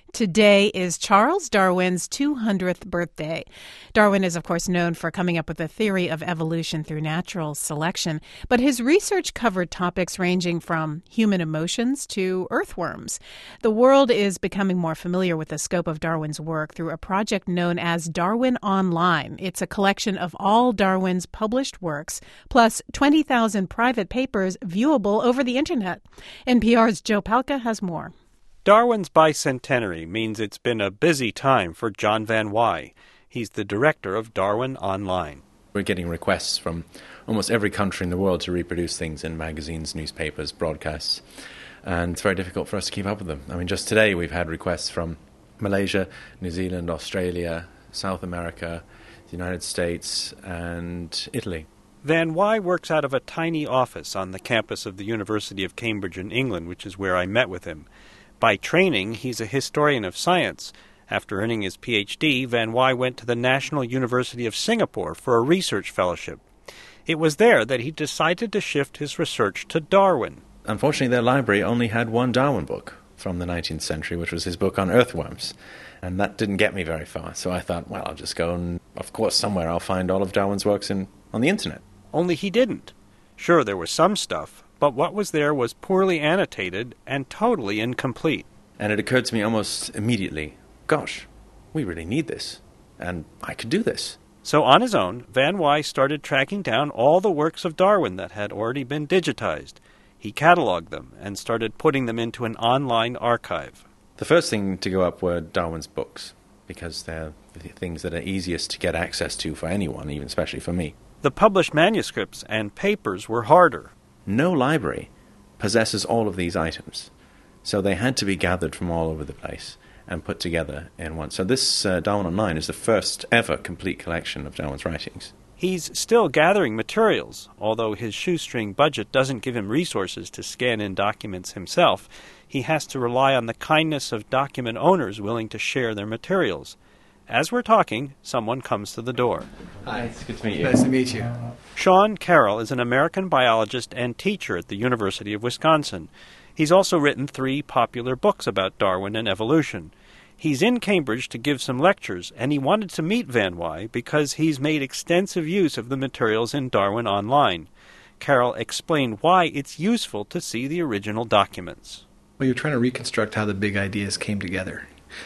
Today is Charles Darwin's 200th birthday. Darwin is, of course, known for coming up with the theory of evolution through natural selection, but his research covered topics ranging from human emotions to earthworms. The world is becoming more familiar with the scope of Darwin's work through a project known as Darwin Online. It's a collection of all Darwin's published works, plus 20,000 private papers viewable over the Internet. NPR's Joe Palca has more. Darwin's bicentenary means it's been a busy time for John Van Wy. He's the director of Darwin Online. We're getting requests from almost every country in the world to reproduce things in magazines, newspapers, broadcasts, and it's very difficult for us to keep up with them. I mean, just today we've had requests from Malaysia, New Zealand, Australia, South America, the United States, and Italy. Van Wy works out of a tiny office on the campus of the University of Cambridge in England, which is where I met with him. By training, he's a historian of science. After earning his Ph.D., Van Wy went to the National University of Singapore for a research fellowship. It was there that he decided to shift his research to Darwin. Unfortunately, their library only had one Darwin book from the 19th century, which was his book on earthworms. And that didn't get me very far. So I thought, well, I'll just go and, of course, somewhere I'll find all of Darwin's works on the Internet. Only he didn't. Sure, there was some stuff, but what was there was poorly annotated and totally incomplete. And it occurred to me almost immediately, gosh, we really need this, and I could do this. So on his own, Van Wy started tracking down all the works of Darwin that had already been digitized. He cataloged them and started putting them into an online archive. The first thing to go up were Darwin's books, because they're the things that are easiest to get access to for anyone, even especially for me. The published manuscripts and papers were harder. No library possesses all of these items, so they had to be gathered from all over the place and put together in one. So this Darwin Online is the first ever complete collection of Darwin's writings. He's still gathering materials, although his shoestring budget doesn't give him resources to scan in documents himself. He has to rely on the kindness of document owners willing to share their materials. As we're talking, someone comes to the door. Hi, it's good to meet you. Nice to meet you. Sean Carroll is an American biologist and teacher at the University of Wisconsin. He's also written 3 popular books about Darwin and evolution. He's in Cambridge to give some lectures, and he wanted to meet Van Wy because he's made extensive use of the materials in Darwin Online. Carroll explained why it's useful to see the original documents. Well, you're trying to reconstruct how the big ideas came together.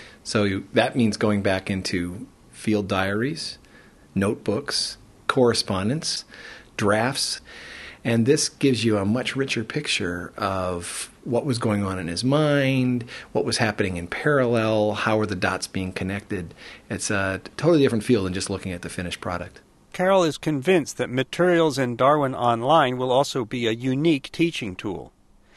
So that means going back into field diaries, notebooks, correspondence, drafts, and this gives you a much richer picture of what was going on in his mind, what was happening in parallel, how are the dots being connected. It's a totally different feel than just looking at the finished product. Carroll is convinced that materials in Darwin Online will also be a unique teaching tool.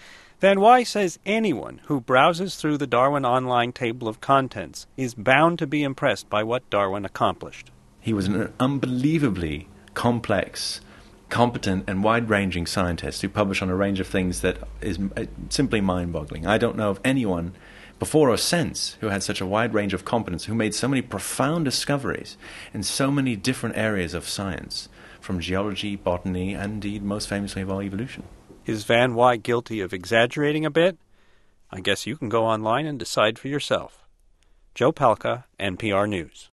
Van Wy says anyone who browses through the Darwin Online table of contents is bound to be impressed by what Darwin accomplished. He was an unbelievably complex, competent, and wide-ranging scientist who published on a range of things that is simply mind-boggling. I don't know of anyone before or since who had such a wide range of competence, who made so many profound discoveries in so many different areas of science, from geology, botany, and indeed, most famously of all, evolution. Is Van Wy guilty of exaggerating a bit? I guess you can go online and decide for yourself. Joe Palca, NPR News.